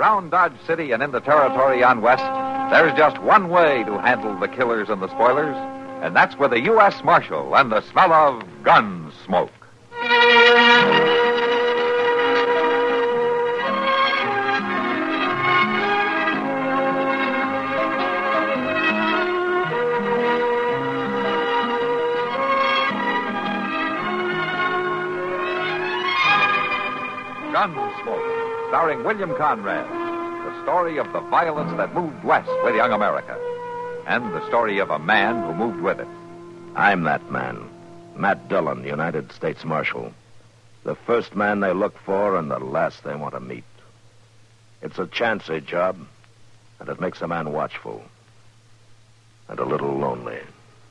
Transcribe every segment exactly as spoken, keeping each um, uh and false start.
around Dodge City and in the territory on West, there's just one way to handle the killers and the spoilers, and that's with a U S Marshal and the smell of gun smoke. Gunsmoke, starring William Conrad. The story of the violence that moved west with young America. And the story of a man who moved with it. I'm that man. Matt Dillon, United States Marshal. The first man they look for and the last they want to meet. It's a chancy job, and it makes a man watchful. And a little lonely.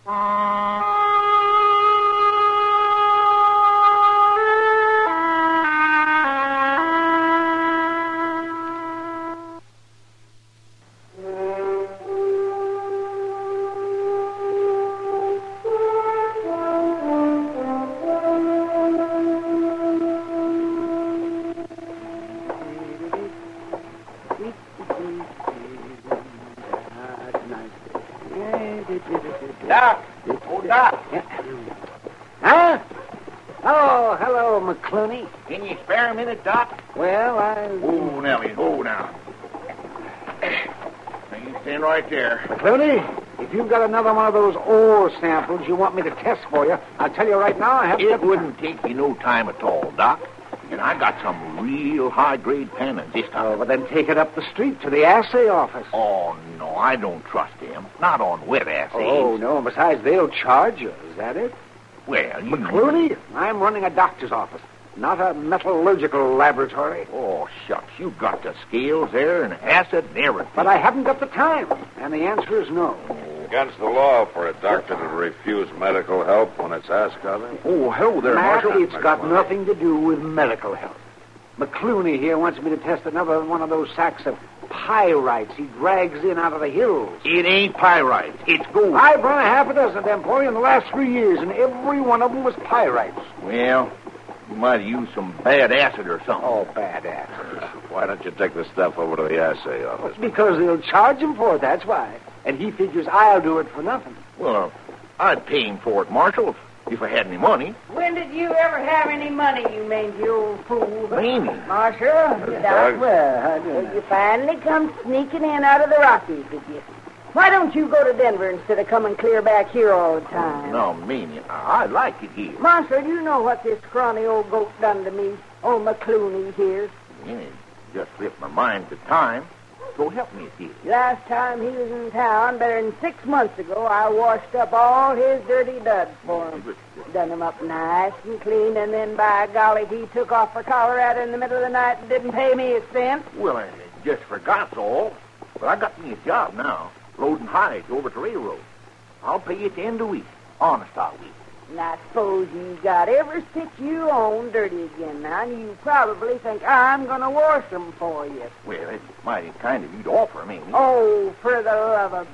Doc! Oh, Doc! Huh? Oh, hello, McClooney. Can you spare a minute, Doc? Well, I... Oh, Nellie, oh, now. Now, you stand right there. McClooney, if you've got another one of those ore samples you want me to test for you, I'll tell you right now I haven't... It wouldn't take you no time at all, Doc. And I got some real high-grade pennants this time. Oh, but then take it up the street to the assay office. Oh, no, I don't trust them. Not on wet assays. Oh, no, besides, they'll charge you. Is that it? Well, you... McClooney, I'm running a doctor's office, not a metallurgical laboratory. Oh, shucks, you got the scales there and acid and everything. But I haven't got the time, and the answer is no. Against the law for a doctor to refuse medical help when it's asked of him. Oh, hello there, Matt, Marshal. it's got nothing to do with medical help. McClooney here wants me to test another one of those sacks of pyrites he drags in out of the hills. It ain't pyrite. It's gold. I've run a half a dozen of them for you in the last three years, and every one of them was pyrites. Well, you might have used some bad acid or something. Oh, bad acid. Why don't you take the stuff over to the assay office? Because they'll charge him for it, that's why. And he figures I'll do it for nothing. Well, I'd pay him for it, Marshal, if I had any money. When did you ever have any money, you mangy old fool? Mangy? Marshal, Doug. Doc, well, how do you? You finally come sneaking in out of the Rockies, did you? Why don't you go to Denver instead of coming clear back here all the time? No, Mamie, I like it here. Marshal, do you know what this scrawny old goat done to me? Old McClooney here. Yeah, it just slipped my mind at the time. So help me, dear. Last time he was in town, better than six months ago, I washed up all his dirty duds for him. Done him up nice and clean, and then, by golly, he took off for Colorado in the middle of the night and didn't pay me a cent. Well, I just forgot all. But I got me a job now, loading hides over to railroad. I'll pay you at the end of the week. Honest, I will. And I suppose you got every stitch you own dirty again now, and you probably think I'm going to wash them for you. Well, it's mighty kind of you to offer me. Oh, for the love of...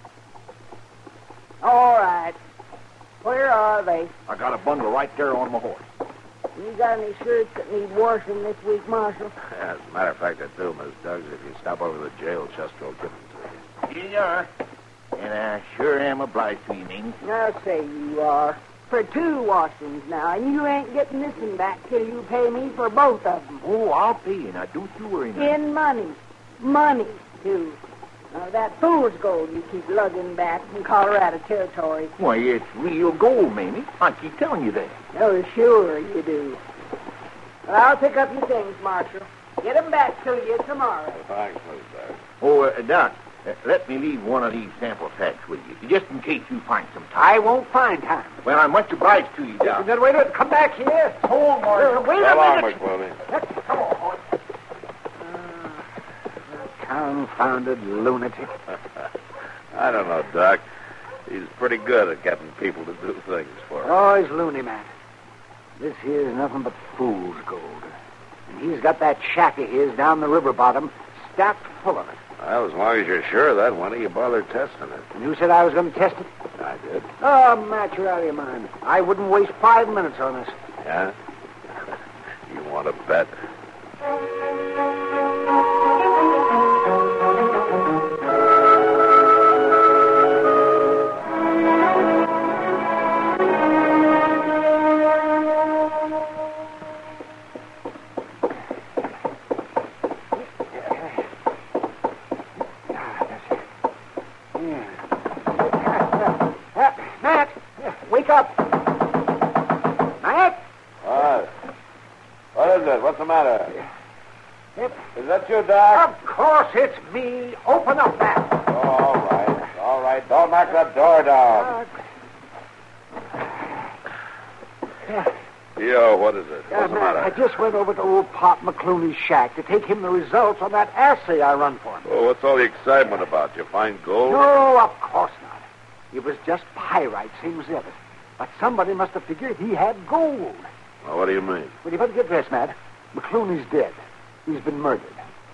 All right. Where are they? I got a bundle right there on my horse. You got any shirts that need washing this week, Marshal? As a matter of fact, I do, Miss Duggs. If you stop over to the jail, Chester will give them to you. Here you are. And I sure am obliged to you, Mamie. I'll say you are. For two washings now, and you ain't getting this one back till you pay me for both of them. Oh, I'll pay you. Now, don't you worry now. In money. Money, too. Now, that fool's gold you keep lugging back from Colorado Territory. Why, it's real gold, Mamie. I keep telling you that. Oh, sure you do. Well, I'll pick up your things, Marshal. Get them back to you tomorrow. Thanks, Miss Duggs. Oh, uh, Doc, uh, let me leave one of these sample packs with you, just in case you find some time. I won't find time. Well, I'm much obliged to you, Doc. Then wait a minute. Come back here. Hold on, Marshal. Uh, wait So a long, minute. McClooney. Come on, boy. Confounded lunatic. I don't know, Doc. He's pretty good at getting people to do things for him. Oh, he's loony, Matt. This here's nothing but fool's gold. And he's got that shack of his down the river bottom stacked full of it. Well, as long as you're sure of that, why don't you bother testing it? And you said I was going to test it? I did. Oh, Matt, you're out of your mind. I wouldn't waste five minutes on this. Yeah? You want to bet? Yeah. Uh, Matt, wake up. Matt? What? What is it? What's the matter? Yep. Is that you, Doc? Of course it's me. Open up, Matt. Oh, all right. All right. Don't knock that door down. Uh, Yo, what is it? uh, What's the Matt, matter? I just went over to old Pop McClooney's shack to take him the results on that assay I run for him. Oh, what's all the excitement about? You find gold? No, of course not. It was just pyrite, same as the others. But somebody must have figured he had gold. Well, what do you mean? Well, you better get dressed, Matt. McClooney's dead. He's been murdered.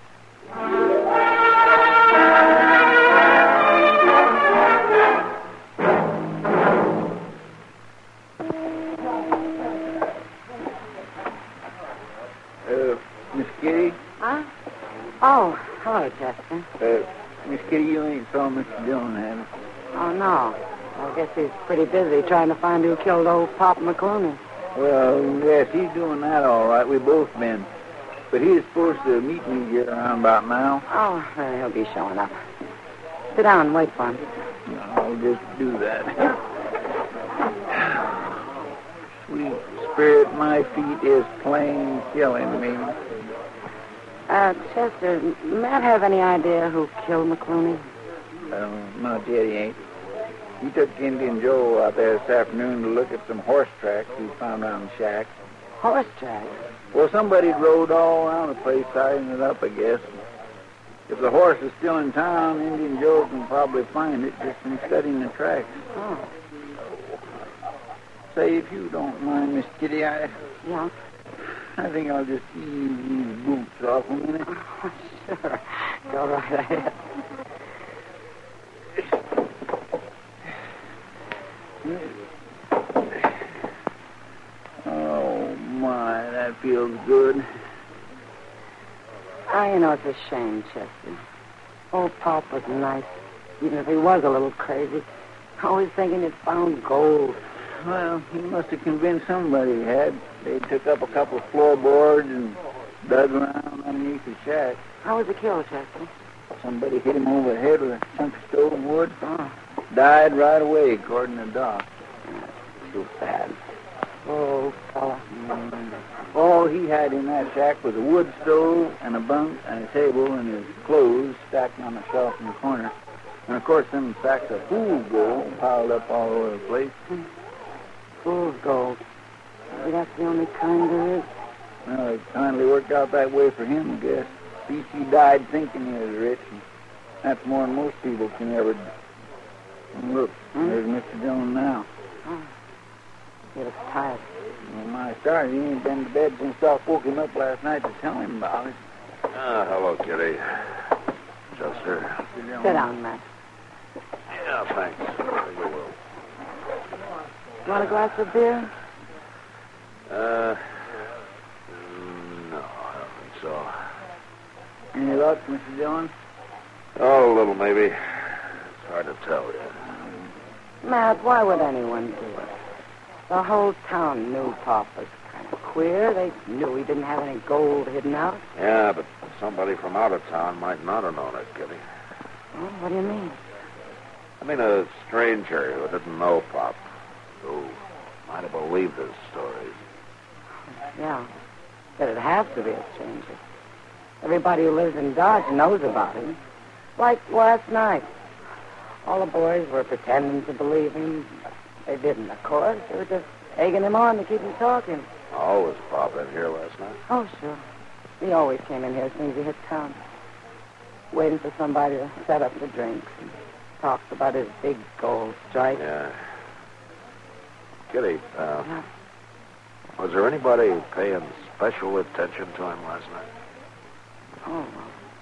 Uh, Miss Kitty? Huh? Oh, hello, Chester. Uh, Miss Kitty, you ain't saw Mister Dillon, have you? Oh, no. I guess he's pretty busy trying to find who killed old Pop McClooney. Well, yes, he's doing that all right. We both been. But he's supposed to meet me here around about now. Oh, well, he'll be showing up. Sit down and wait for him. I'll just do that. Sweet spirit, my feet is plain killing me. Uh, Chester, Matt have any idea who killed McClooney? Um, not yet, he ain't. He took Indian Joe out there this afternoon to look at some horse tracks he found around the shack. Horse tracks? Well, somebody rode all around the place, tying it up, I guess. If the horse is still in town, Indian Joe can probably find it just from studying the tracks. Oh. Say, if you don't mind, Miss Kitty, I, Yeah? I think I'll just ease these boots off a minute. Oh, sure. Go right ahead. Oh, my, that feels good. Oh, you know, it's a shame, Chester. Old Pop was nice, even if he was a little crazy. Always thinking he'd found gold. Well, he must have convinced somebody he had. They took up a couple of floorboards and dug around underneath the shack. How was he killed, Chester? Somebody hit him over the head with a chunk of stove wood. Oh, Died right away, according to Doc. too bad. Oh, fella. Mm. All he had in that shack was a wood stove and a bunk and a table and his clothes stacked on a shelf in the corner. And, of course, them sacks of fool gold piled up all over the place. Fool's gold. Maybe that's the only kind there is. Well, it kindly worked out that way for him, I guess. At least he died thinking he was rich. And that's more than most people can ever do. And look, Hmm? there's Mister Jones now. Oh, he looks tired. Well, my stars, he ain't been to bed since Doc woke him up last night to tell him about it. Ah, hello, Kitty. Chester. Sit down, Matt. Yeah, thanks. I think I will. Want a glass of beer? Uh, mm, no, I don't think so. Any luck, Mister Jones? Oh, a little, maybe. It's hard to tell yet. Matt, why would anyone do it? The whole town knew Pop was kind of queer. They knew he didn't have any gold hidden out. Yeah, but somebody from out of town might not have known it, Kitty. Well, what do you mean? I mean, a stranger who didn't know Pop, who might have believed his stories. Yeah, but it has to be a stranger. Everybody who lives in Dodge knows about him. Like last night. All the boys were pretending to believe him, but they didn't, of course. They were just egging him on to keep him talking. Oh, was Pop in here last night? Oh, sure. He always came in here as soon as he hit town. Waiting for somebody to set up the drinks. And talked about his big gold strike. Yeah. Kitty, uh, Yeah. was there anybody paying special attention to him last night? Oh, well,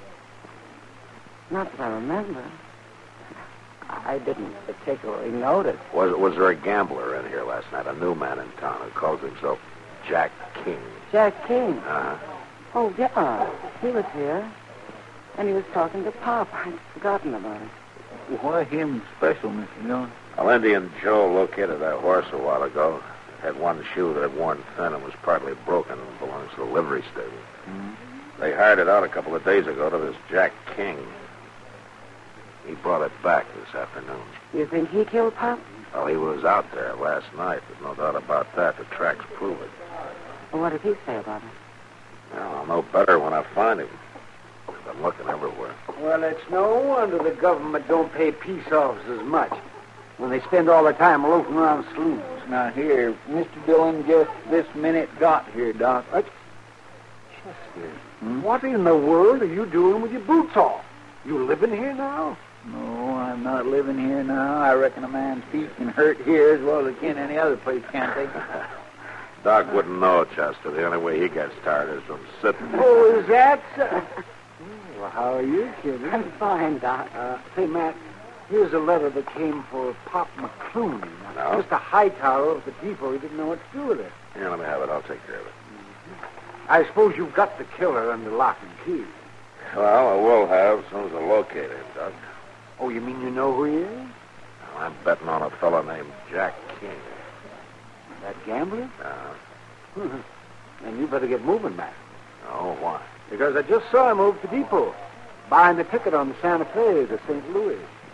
not that I remember. I didn't particularly notice. Was was there a gambler in here last night, a new man in town who calls himself Jack King? Jack King. Uh-huh. Oh, yeah. He was here. And he was talking to Pop. I'd forgotten about it. Why him special, Mister Jones? Well, Indian Joe located that horse a while ago. It had one shoe that had worn thin and was partly broken and belongs to the livery stable. Mm-hmm. They hired it out a couple of days ago to this Jack King. He brought it back this afternoon. You think he killed Pop? Well, he was out there last night. There's no doubt about that. The tracks prove it. Well, what did he say about it? Well, I'll know better when I find him. I've been looking everywhere. Well, it's no wonder the government don't pay peace officers much when they spend all their time loafing around saloons. Now, here, Mister Dillon just this minute got here, Doc. What? Chester, hmm? What in the world are you doing with your boots off? You living here now? No, I'm not living here now. I reckon a man's feet can hurt here as well as it can any other place, can't they? Doc wouldn't know, Chester. The only way he gets tired is from sitting. Oh, is that so? Well, how are you, kid? I'm fine, Doc. Uh, say, Matt, here's a letter that came for Pop McClooney. Now, No? Mister Hightower of the depot, he didn't know what to do with it. Here, let me have it. I'll take care of it. I suppose you've got the killer under lock and key. Well, I will have as soon as I locate him, Doc. Oh, you mean you know who he is? I'm betting on a fellow named Jack King. That gambler? Uh, Then you better get moving, Matt. oh, why? Because I just saw him over to the depot, buying the ticket on the Santa Fe to Saint Louis.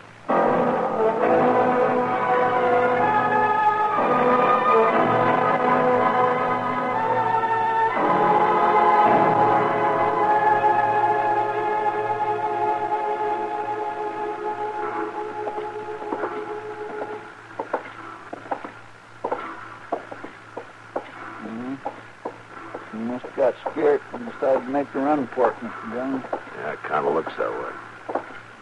You must have got scared and decided to make a run for it, Mister Dillon. Yeah, it kind of looks that way.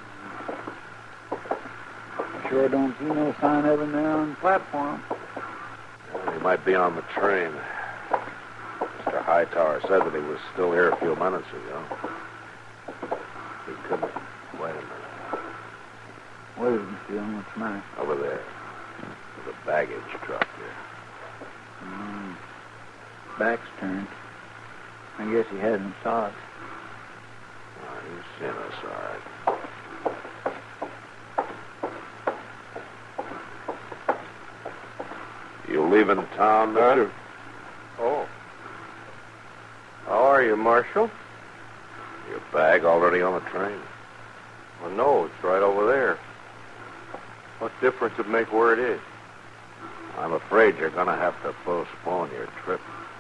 Sure don't see no sign of him there on the platform. Well, he might be on the train. Mister Hightower said that he was still here a few minutes ago. He couldn't. Wait a minute. What is it, Mister Dillon? What's the matter? Over there. There's a baggage truck here. Mm. Back's turned. I guess he hasn't saw us. Oh, he's seen us, all right. You leaving town, mister? Oh. How are you, Marshal? Your bag already on the train? Well, no, it's right over there. What difference it make where it is? I'm afraid you're going to have to postpone your trip.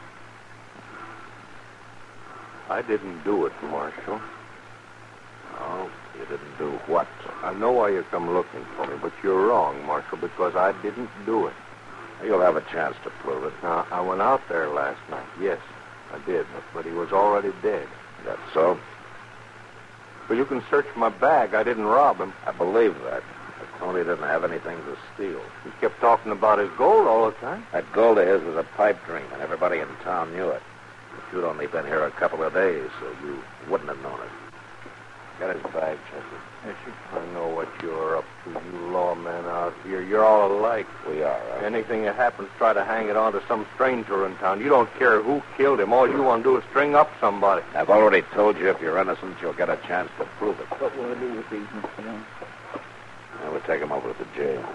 I didn't do it, Marshal. Oh, you didn't do what? I know why you come looking for me, but you're wrong, Marshal, because I didn't do it. You'll have a chance to prove it. Now, I went out there last night. Yes, I did, but, but he was already dead. That's so? But you can search my bag. I didn't rob him. I believe that. But Tony didn't have anything to steal. He kept talking about his gold all the time. That gold of his was a pipe dream, and everybody in town knew it. But you'd only been here a couple of days, so you wouldn't have known it. Get his bag, Chester. Yes, sir. I know what you're up to, you lawmen out here. You're all alike. We are, right? Anything that happens, try to hang it on to some stranger in town. You don't care who killed him. All you want to do is string up somebody. I've already told you if you're innocent, you'll get a chance to prove it. What will I do with these, Mister Dillon? Now, we'll take him over to the jail.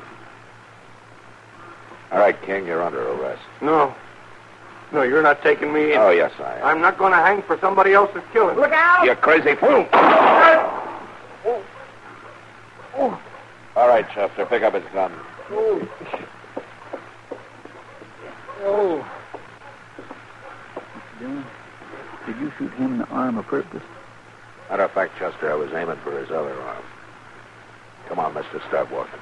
All right, King, you're under arrest. No. No, you're not taking me in. Oh, yes, I am. I'm not going to hang for somebody else's killing. Look out! You crazy fool! Oh. Oh. All right, Chester, pick up his gun. Oh. Oh. Mister Dillon, did you shoot him in the arm of purpose? Matter of fact, Chester, I was aiming for his other arm. Come on, mister, start walking.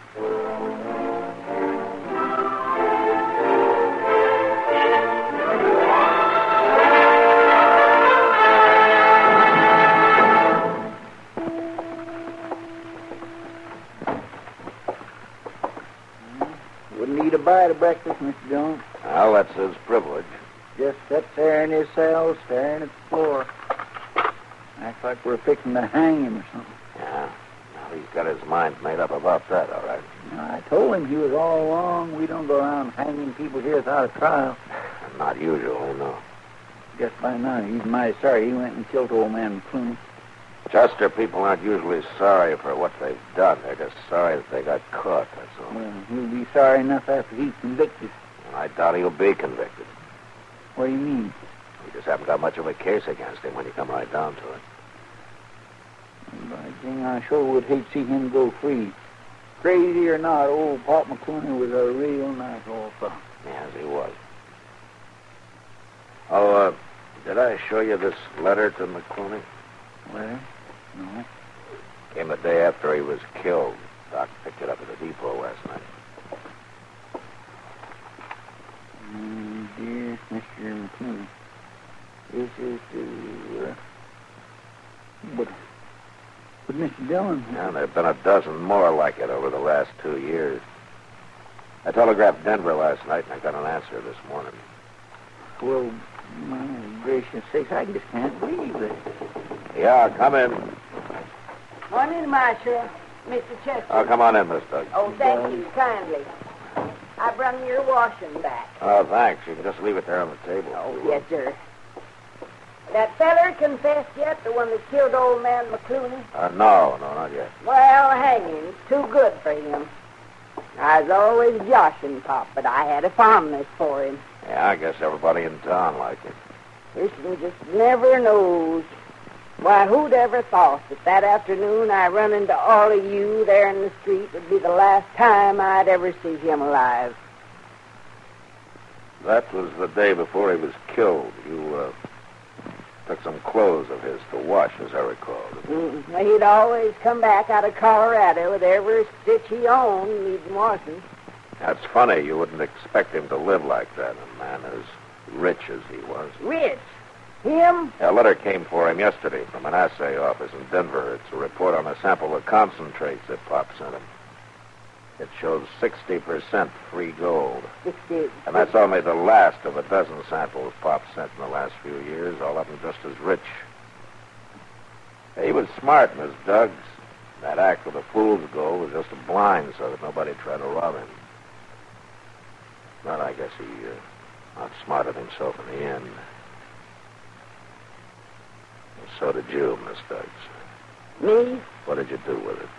Wouldn't eat a bite of breakfast, Mister Dillon. Well, that's his privilege. Just sits there in his cell, staring at the floor. Acts like we're fixing to hang him or something. Yeah. Well, he's got his mind made up about that, all right. Now, I told him he was all wrong. We don't go around hanging people here without a trial. Not usually, no. Guess by now he's mighty sorry he went and killed old man McClooney. Chester, people aren't usually sorry for what they've done. They're just sorry that they got caught, that's all. Well, he'll be sorry enough after he's convicted. I doubt he'll be convicted. What do you mean? We just haven't got much of a case against him when you come right down to it. By jing, I sure would hate to see him go free. Crazy or not, old Pop McClooney was a real nice old fellow. Yes, he was. Oh, uh, did I show you this letter to McClooney? Well, no. Came the day after he was killed. Doc picked it up at the depot last night. Mm, dear Mister McClooney, this is to... Uh, but, but Mister Dillon... Yeah, there have been a dozen more like it over the last two years. I telegraphed Denver last night, and I got an answer this morning. Well, my gracious sakes, I just can't believe it. Yeah, come in. Morning, Marshal. Mister Chester. Oh, come on in, Miss Doug. Oh, thank you kindly. I brung your washing back. Oh, thanks. You can just leave it there on the table. Oh, yes, sir. That feller confessed yet, the one that killed old man McClooney? Uh, no, no, not yet. Well, hanging's too good for him. I was always joshing Pop, but I had a fondness for him. Yeah, I guess everybody in town liked it. Person just never knows. Why, who'd ever thought that that afternoon I run into all of you there in the street would be the last time I'd ever see him alive? That was the day before he was killed. You, uh, took some clothes of his to wash, as I recall. Mm-hmm. He'd always come back out of Colorado with every stitch he owned needing washing. That's funny. You wouldn't expect him to live like that, a man as rich as he was. Rich? Him? A letter came for him yesterday from an assay office in Denver. It's a report on a sample of concentrates that Pop sent him. It shows sixty percent free gold. sixty. And that's only the last of a dozen samples Pop sent in the last few years, all of them just as rich. He was smart, Miss Duggs. That act with the fool's gold was just a blind so that nobody tried to rob him. But I guess he uh, outsmarted himself in the end. And so did you, Miss Duggs. Me? What did you do with it?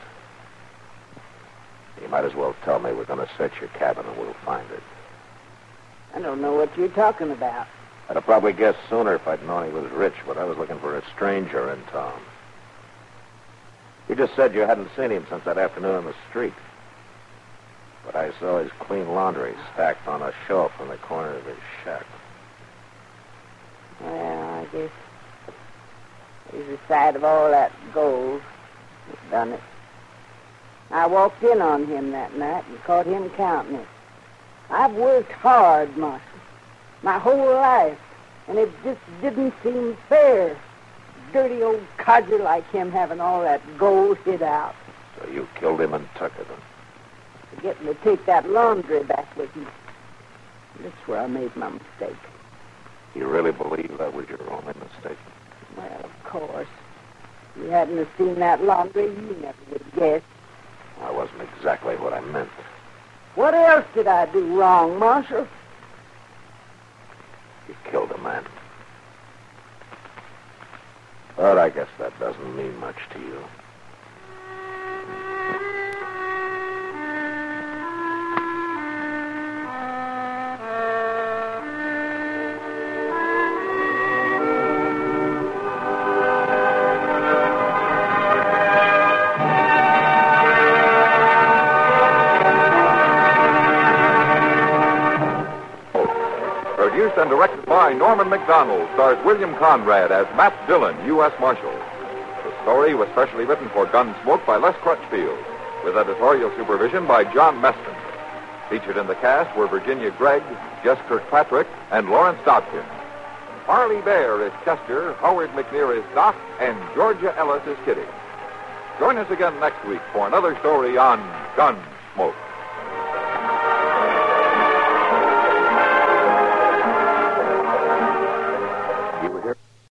You might as well tell me. We're going to search your cabin and we'll find it. I don't know what you're talking about. I'd have probably guessed sooner if I'd known he was rich, but I was looking for a stranger in town. You just said you hadn't seen him since that afternoon on the street. But I saw his clean laundry stacked on a shelf in the corner of his shack. Well, I guess there's the sight of all that gold that's done it. I walked in on him that night and caught him counting it. I've worked hard, Marshal, my whole life, and it just didn't seem fair. Dirty old codger like him having all that gold hid out. So you killed him and took it, huh? Forgetting to take that laundry back with me. That's where I made my mistake. You really believe that was your only mistake? Well, of course. If you hadn't have seen that laundry, you never would have guessed. That wasn't exactly what I meant. What else did I do wrong, Marshal? You killed a man. But I guess that doesn't mean much to you. Produced and directed by Norman McDonald, stars William Conrad as Matt Dillon, U S Marshal. The story was specially written for Gunsmoke by Les Crutchfield, with editorial supervision by John Meston. Featured in the cast were Virginia Gregg, Jess Kirkpatrick, and Lawrence Dobkin. Harley Bear is Chester, Howard McNear is Doc, and Georgia Ellis is Kitty. Join us again next week for another story on Gunsmoke.